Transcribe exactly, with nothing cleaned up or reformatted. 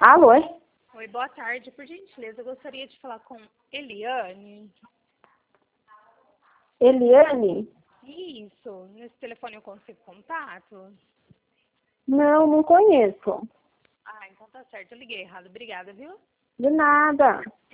Alô? Oi, boa tarde. Por gentileza, eu gostaria de falar com Eliane. Eliane? Isso. Nesse telefone eu consigo contato? Não, não conheço. Ah, então tá certo. Eu liguei errado. Obrigada, viu? De nada.